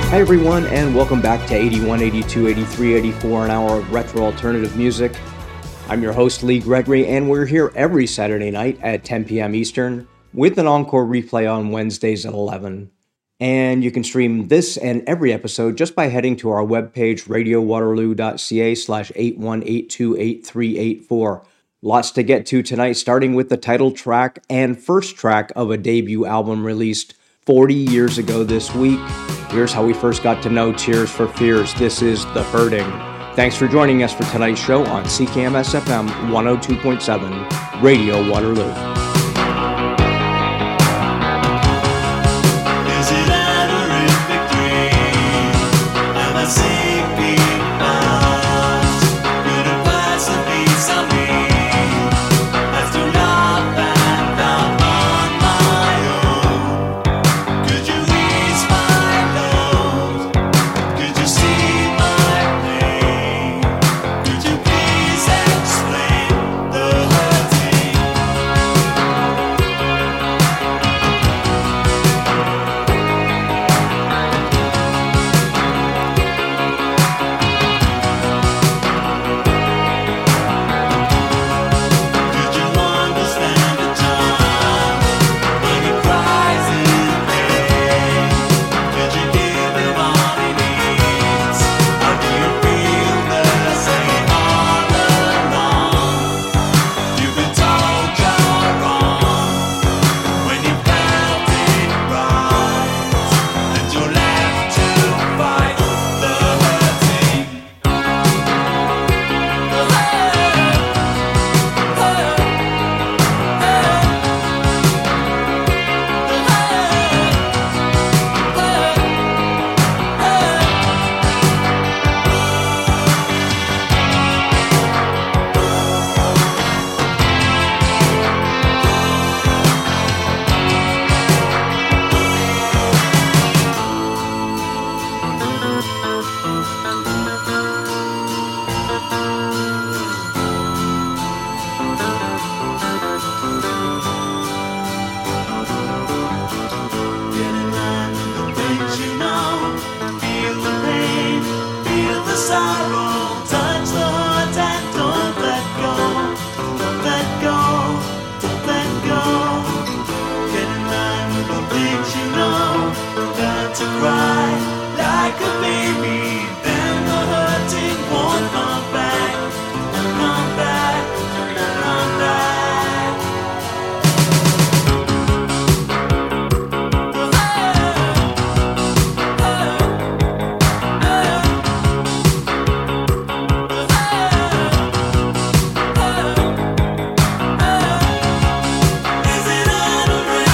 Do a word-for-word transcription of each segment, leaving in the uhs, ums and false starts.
Hi everyone, and welcome back to eighty-one, eighty-two, eighty-three, eighty-four, an hour of retro alternative music. I'm your host, Lee Gregory, and we're here every Saturday night at ten p.m. Eastern with an encore replay on Wednesdays at eleven. And you can stream this and every episode just by heading to our webpage, radiowaterloo.ca slash eight one eight two eight three eight four. Lots to get to tonight, starting with the title track and first track of a debut album released forty years ago this week. Here's how we first got to know Tears for Fears. This is The Hurting. Thanks for joining us for tonight's show on C K M S F M one oh two point seven, Radio Waterloo.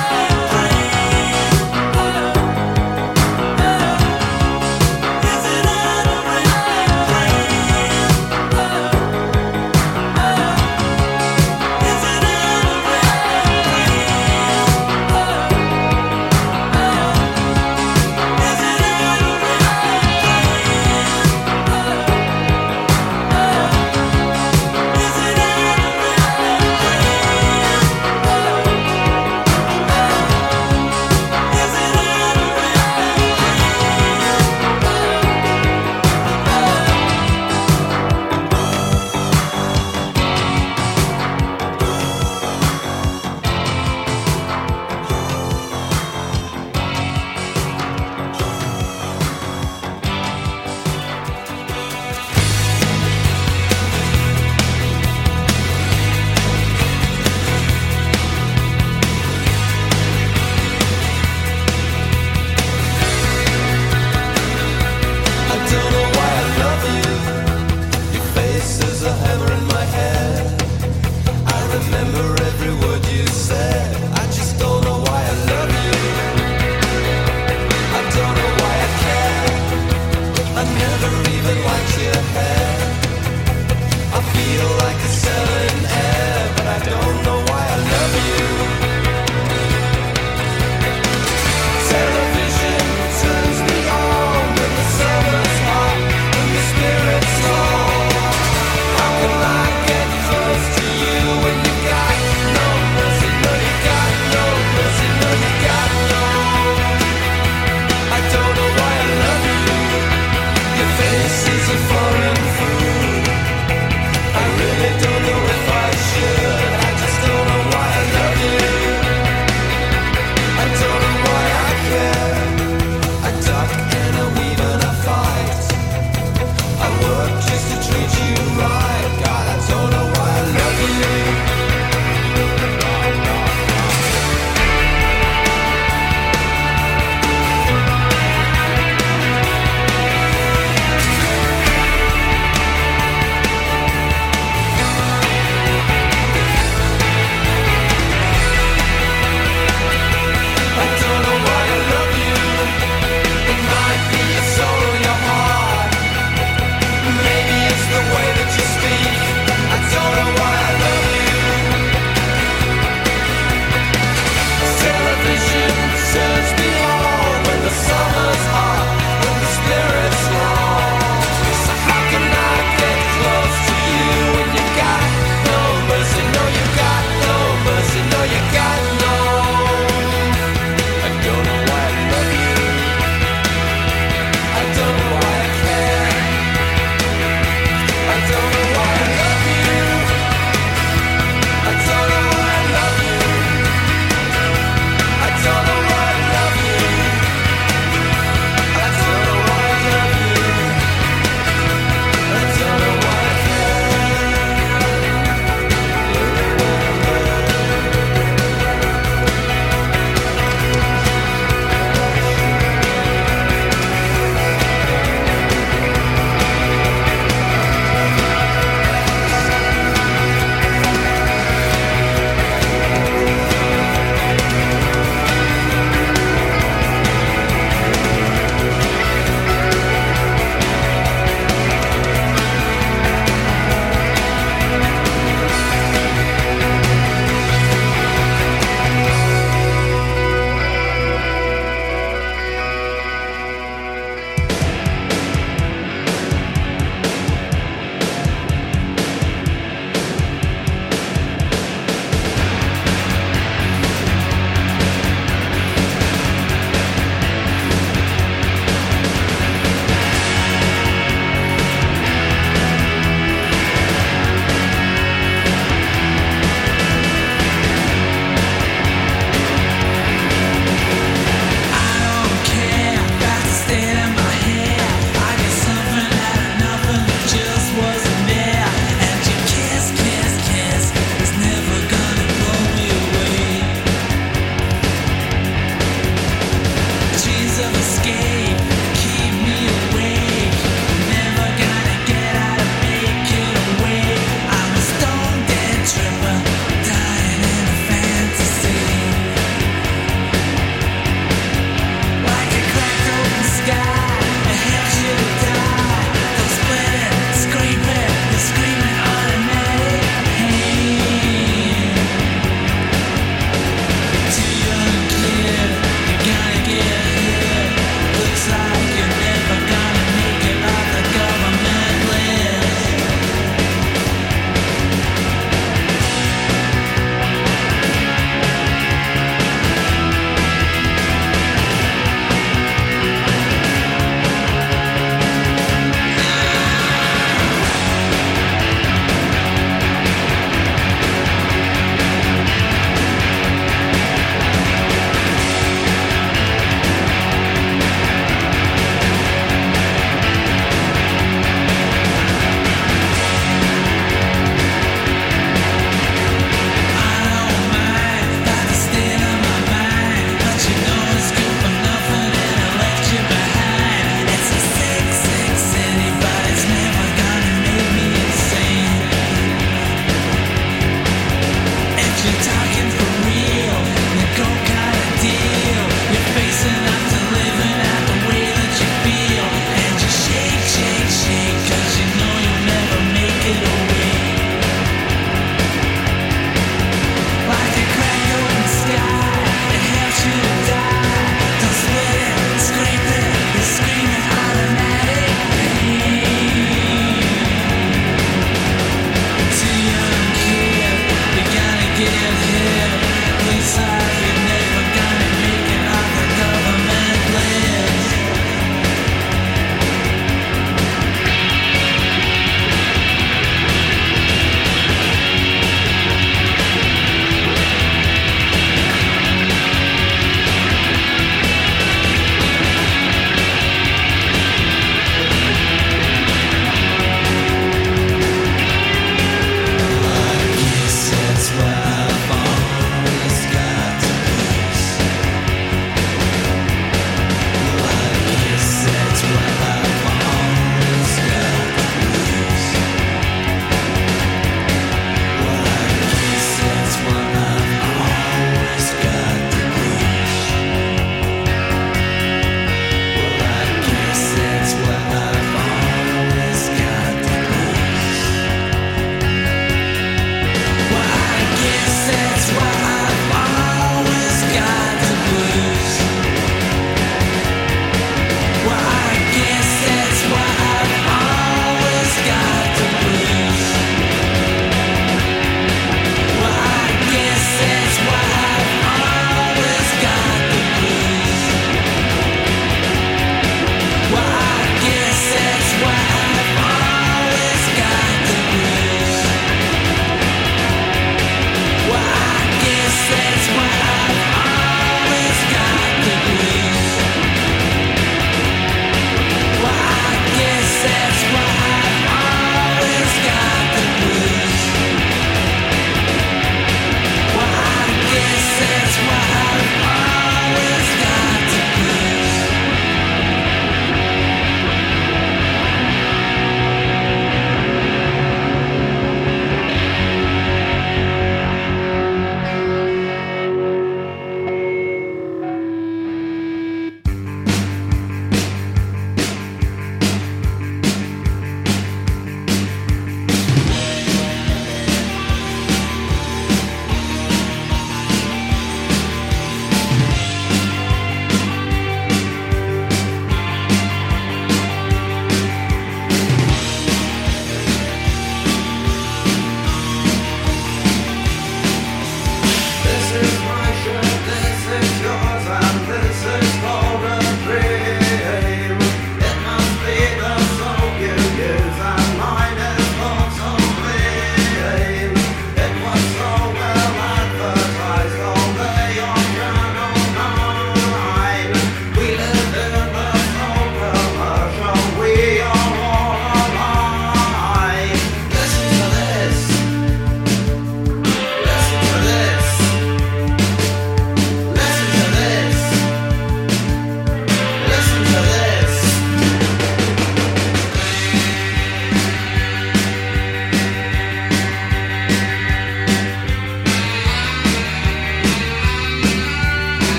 Is it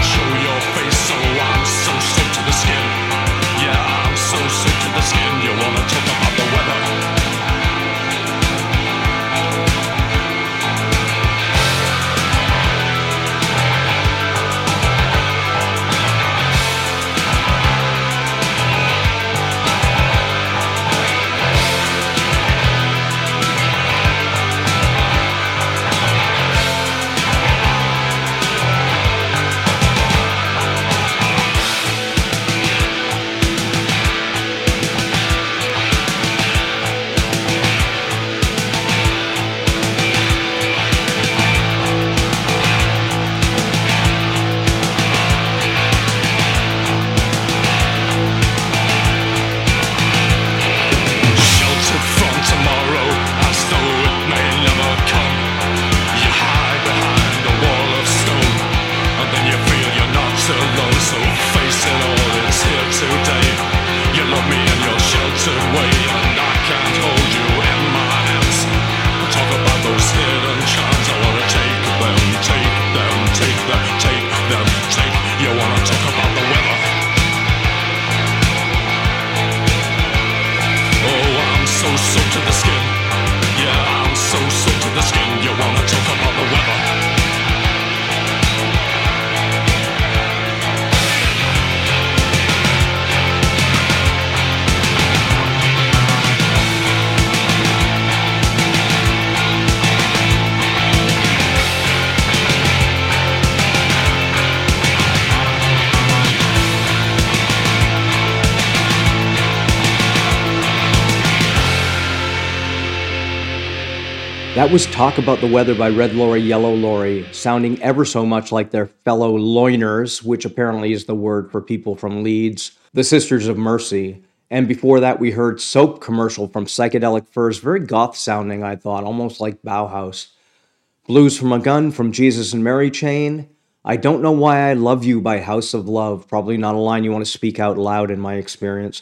show your face, so I'm so sick to the skin. Yeah, I'm so sick to the skin. You wanna talk about the weather? That was Talk About the Weather by Red Lorry, Yellow Lorry, sounding ever so much like their fellow Loiners, which apparently is the word for people from Leeds, the Sisters of Mercy. And before that, we heard Soap Commercial from Psychedelic Furs, very goth sounding, I thought, almost like Bauhaus. Blues from a Gun from Jesus and Mary Chain. I Don't Know Why I Love You by House of Love, probably not a line you want to speak out loud in my experience.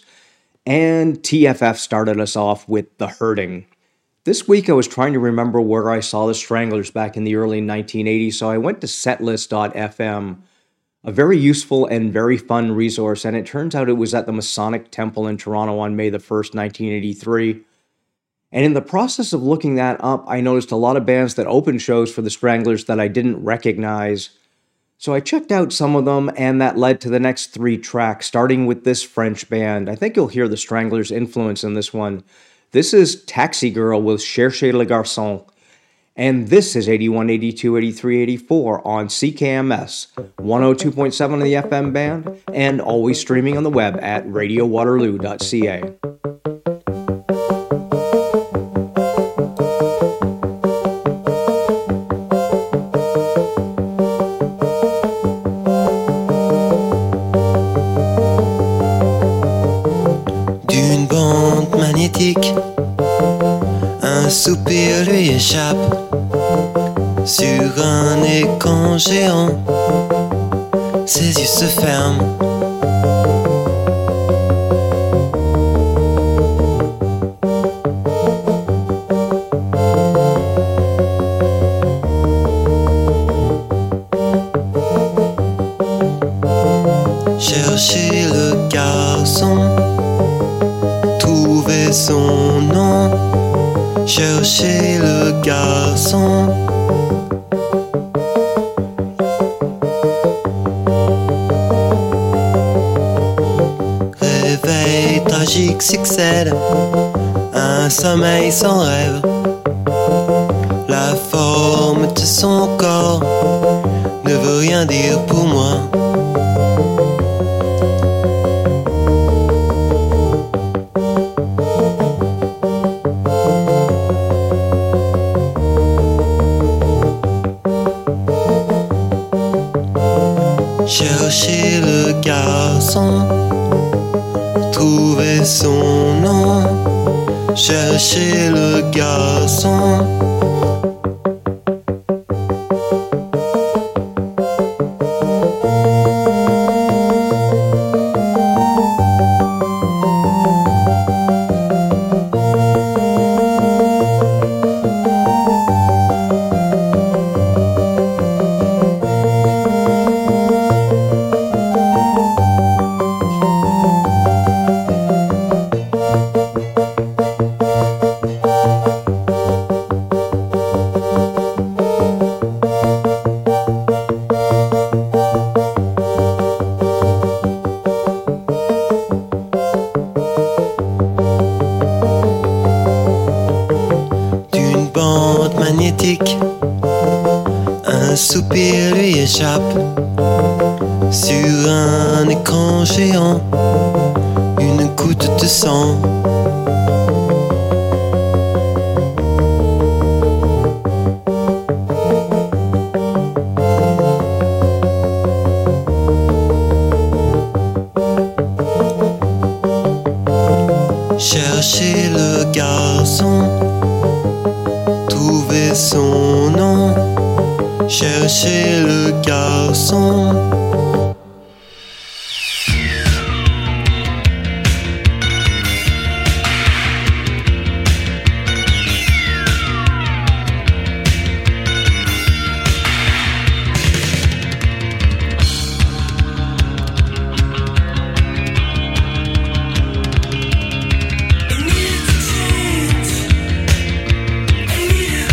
And T F F started us off with The Hurting. This week I was trying to remember where I saw the Stranglers back in the early nineteen eighties, so I went to setlist dot f m, a very useful and very fun resource, and it turns out it was at the Masonic Temple in Toronto on May the first, nineteen eighty-three. And in the process of looking that up, I noticed a lot of bands that opened shows for the Stranglers that I didn't recognize. So I checked out some of them, and that led to the next three tracks, starting with this French band. I think you'll hear the Stranglers' influence in this one. This is Taxi Girl with Cherchez le Garçon. And this is eighty-one, eighty-two, eighty-three, eighty-four on C K M S, one oh two point seven on the F M band, and always streaming on the web at radio waterloo dot c a. D'une bande magnétique, un soupir lui échappe sur un écran géant. Ses yeux se ferment. Chercher le garçon, trouver son nom. Chercher le garçon. Réveil tragique succède, un sommeil sans rêve. La forme de son corps ne veut rien dire pour moi. Chercher le garçon, trouver son nom. Chercher le garçon. soupir lui échappe sur un écran géant, une goutte de sang. Chercher le garçon, trouver son nom. Chercher le garçon.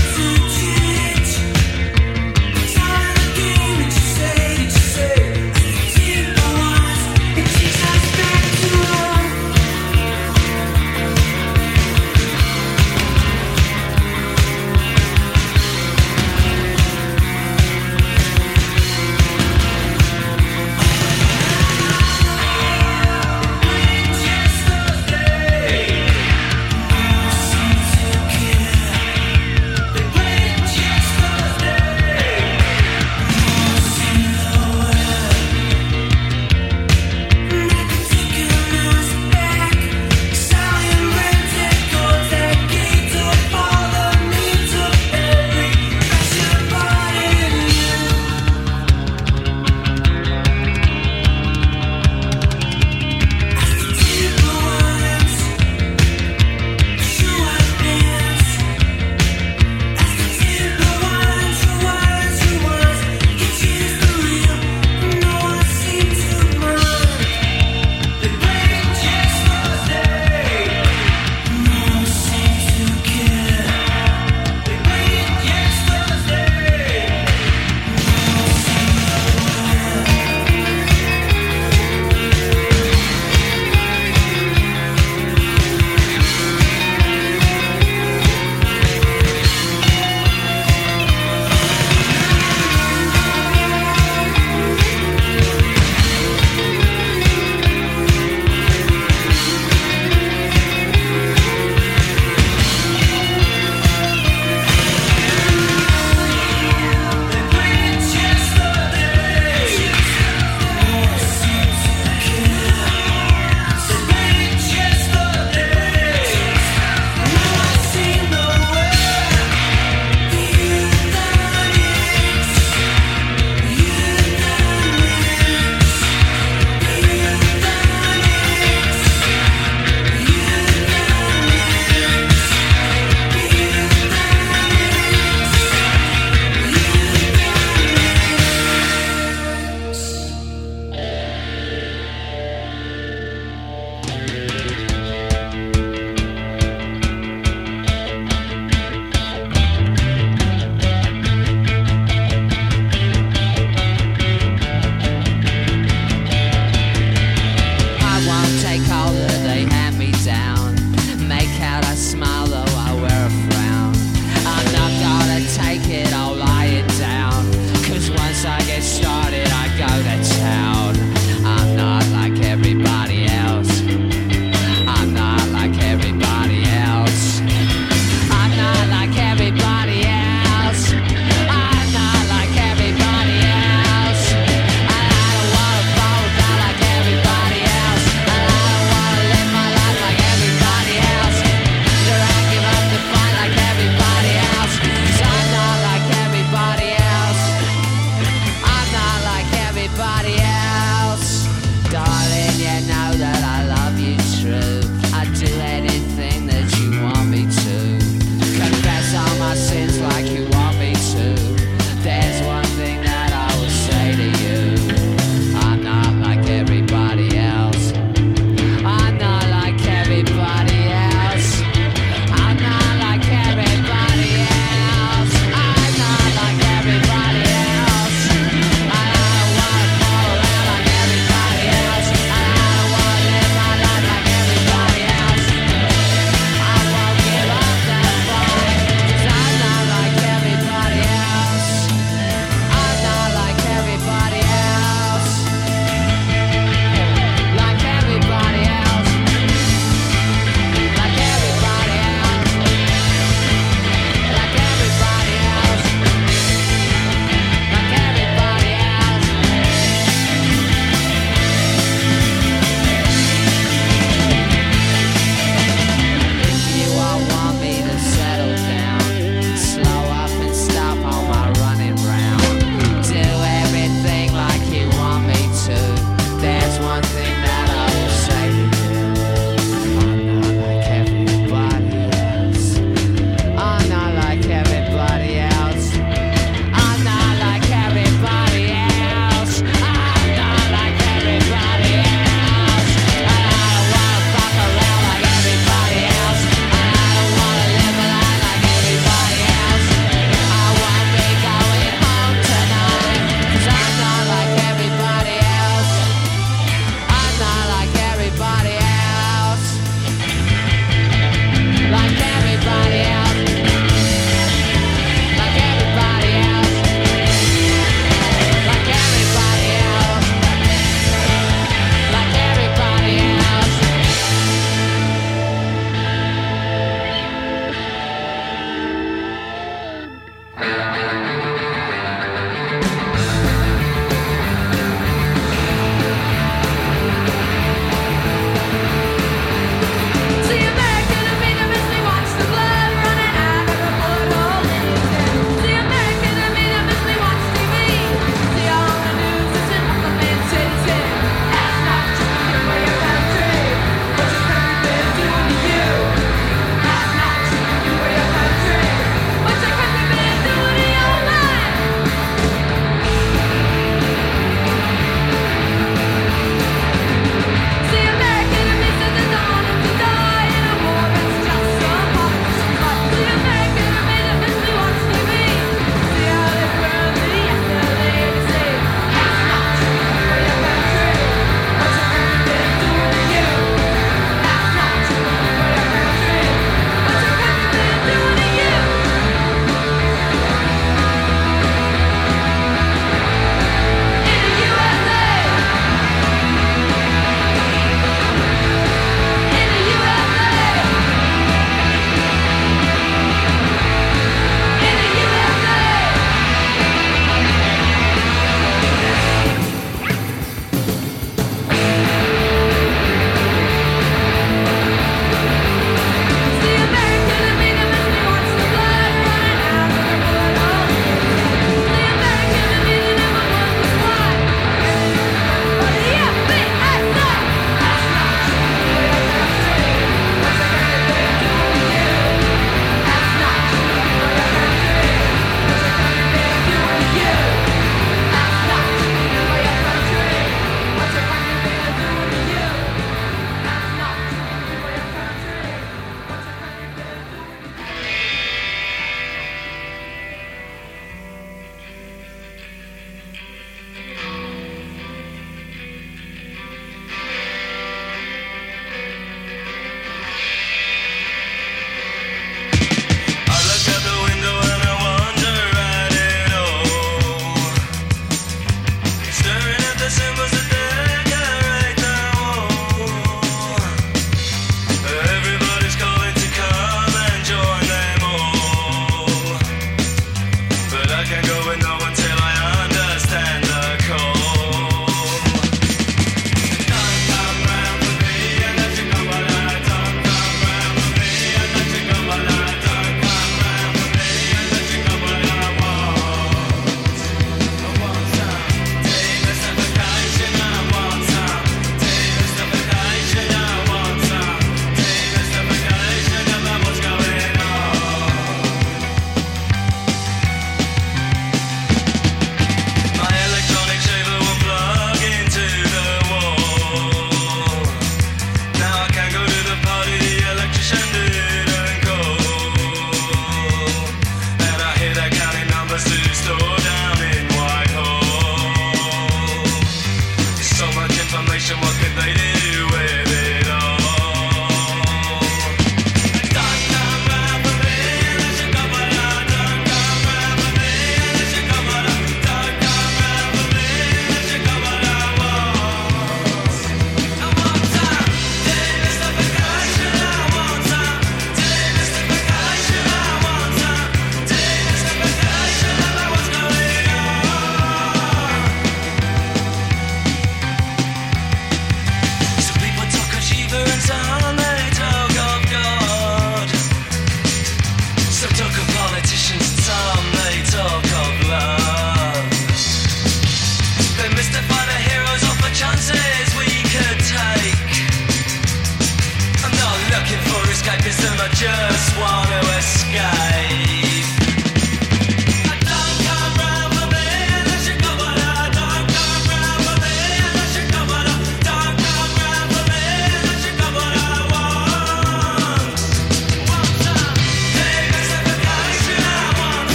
Say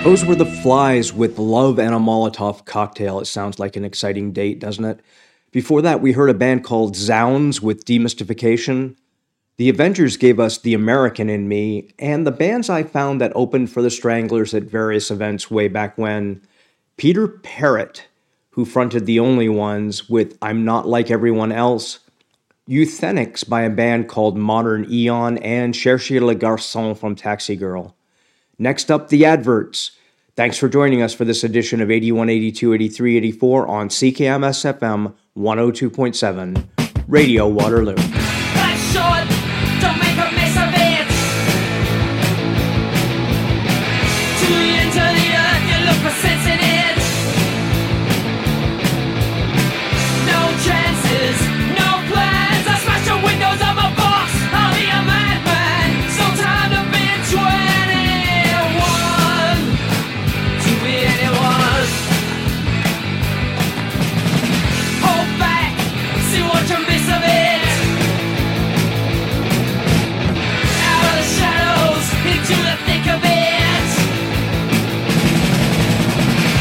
Those were the Flies with Love and a Molotov Cocktail. It sounds like an exciting date, doesn't it? Before that, we heard a band called Zounds with Demystification. The Avengers gave us The American in Me, and the bands I found that opened for the Stranglers at various events way back when. Peter Parrott, who fronted The Only Ones with I'm Not Like Everyone Else. Euthenics by a band called Modern Eon, and Cherchez le Garçon from Taxi Girl. Next up, the adverts. Thanks for joining us for this edition of eighty-one, eighty-two, eighty-three, eighty-four on C K M S F M one oh two point seven, Radio Waterloo. Life's short, don't make a mess of it. Too into the earth, you look for sense in it. No chances, no plans. I smash the windows of my box. I'll be a madman. So time to be twenty-one, to be anyone. Hold back, see what you miss of it. Out of the shadows, into the thick of it.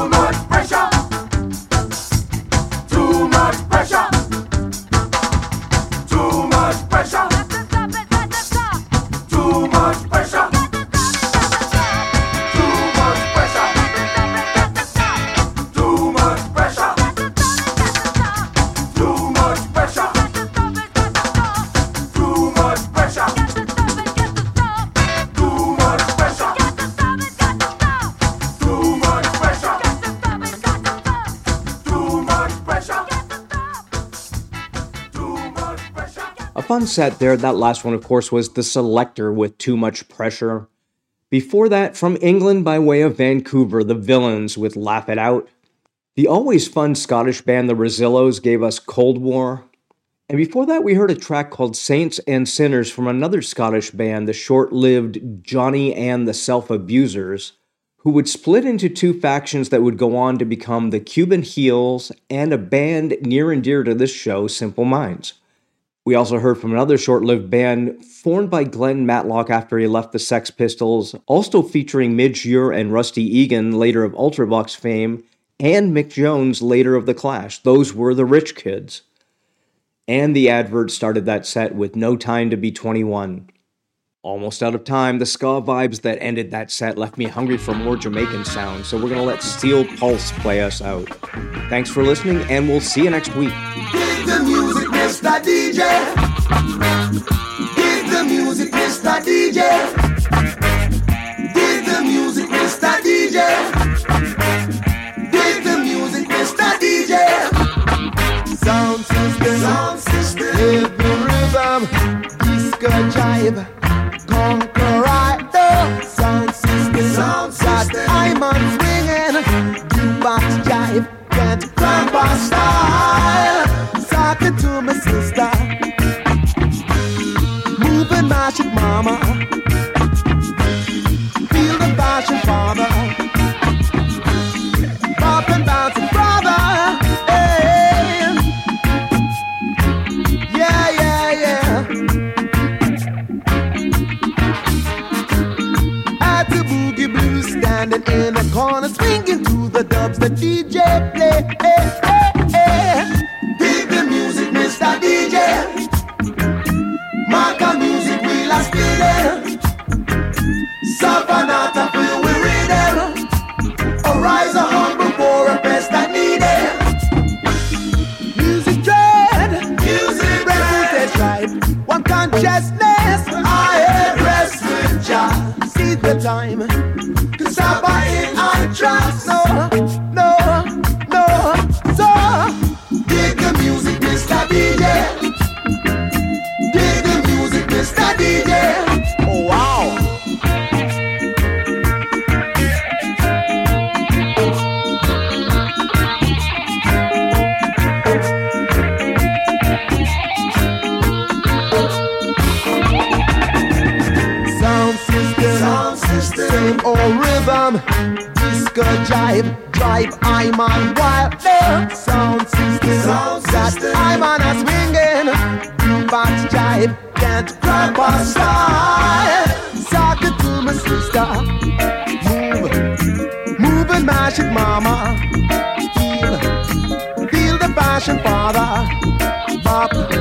Fun set there. That last one, of course, was The Selecter with Too Much Pressure. Before that, from England by way of Vancouver, The Villains with Laugh It Out. The always fun Scottish band The Rosillos gave us Cold War. And before that, we heard a track called Saints and Sinners from another Scottish band, the short-lived Johnny and the Self-Abusers, who would split into two factions that would go on to become the Cuban Heels and a band near and dear to this show, Simple Minds. We also heard from another short-lived band formed by Glenn Matlock after he left the Sex Pistols, also featuring Midge Ure and Rusty Egan, later of Ultravox fame, and Mick Jones, later of The Clash. Those were the Rich Kids. And the Advert started that set with No Time to Be twenty-one. Almost out of time, the ska vibes that ended that set left me hungry for more Jamaican sound, so we're going to let Steel Pulse play us out. Thanks for listening, and we'll see you next week. Give the music, Mister D J. Give the music, Mister D J. Give the music, Mister D J. Give the music, Mister D J. Sound system, sound system. Give the rhythm, disco jive. Conquer right the sound system, sound system. I'm on swinging, jukebox jive. Can't cramp our style. Talking to my sister, moving magic mama, feel the passion father, popping bouncing brother, hey. Yeah, yeah, yeah. At the boogie blues, standing in the corner, swinging to the dubs the D J play. Hey, hey, hey. Dig the music, Mister D J. Marca music, we'll a spin. Savanata, feel we rhythm. Arise a humble for a best I need it. Music dread, music dread. Right. One consciousness, I have rest with Jah. See the time, cause I'm buying on trust. No, no, no, so. Dig the music, Mister D J. Dig the music, Mister D J. Oh, wow. Sound system, sound system. Same old rhythm. Disco jive, drive, I'm on wild. Sound system, sound system. I'm on a swinging, jukebox jive, can't grab a style. Talking to my sister, move, moving magic mama, feel, feel the passion father, bop.